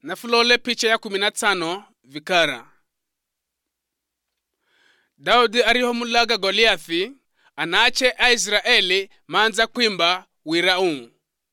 Nafulole picha ya 15 vikara. Daudi ariho mulaga Goliathi anache Israeli manza kwimba wiraun.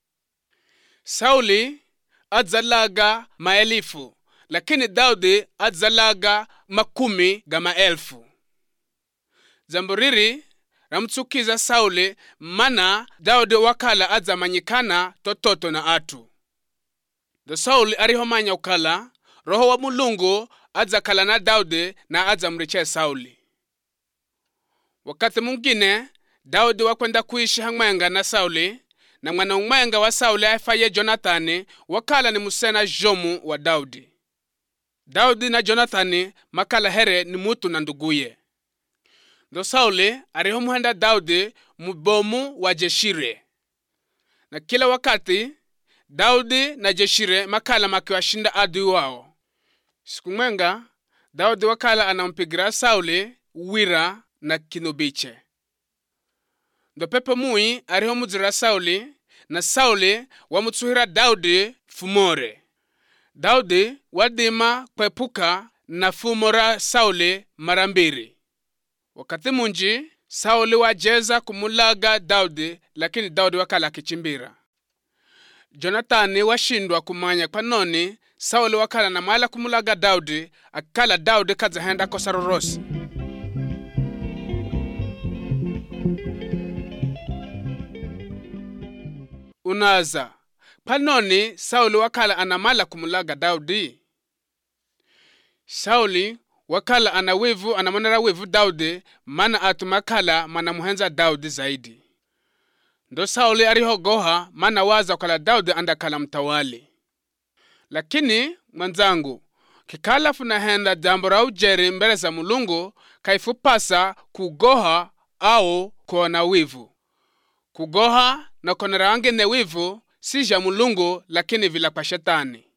Sauli adzalaga maelifu, lakini Daudi adzalaga makumi ga maelfu. Zamburiri ramtsukiza Sauli mana Daudi wakala adzamanyikana tototo na atu. Do Sauli ariho manya ukala roho wa Mulungu adzakala na Daudi na adzamriche Sauli. Wakati mwingine Daudi wakwenda kuishi hamwenga na Sauli, na mwana mwenga wa Sauli afaye Jonathani wakala ni musena jomu wa Daudi. Daudi na Jonathani makala here ni mutu na nduguye. Do Sauli ariho muhenda Daudi mubomu wa Jeshire. Na kila wakati Daudi na Jeshire makala makiwashinda adui wao. Siku mwenga Daudi wakala anampigira Sauli wira na kinubiche. Do pepe mui ariho muzira Sauli, na Sauli wamutsuhira Daudi fumore. Daudi wadima kwepuka na fumora Sauli marambiri. Wakati munji Sauli wajeza kumulaga Daudi, lakini Daudi wakala kichimbira. Jonathani washindwa kumanya kwa noni Sauli wakala na mala kumulaga Daudi, akala Daudi kazahenda kosarorosi. Unaza, panoni Sauli wakala anamala kumulaga Daudi? Sauli wakala anamonera wivu Daudi, mana atumakala mana muhenza Daudi zaidi. Ndo Sauli arihogoha mana waza kala Daudi andakala mtawali. Lakini mwanzangu, kikala funahenda jambo ra ujeri mbele za Mulungu, kaifupasa kugoha au kuona wivu. Kugoha na konera wangene wivu si ja Mulungu, lakini vila kwa shetani.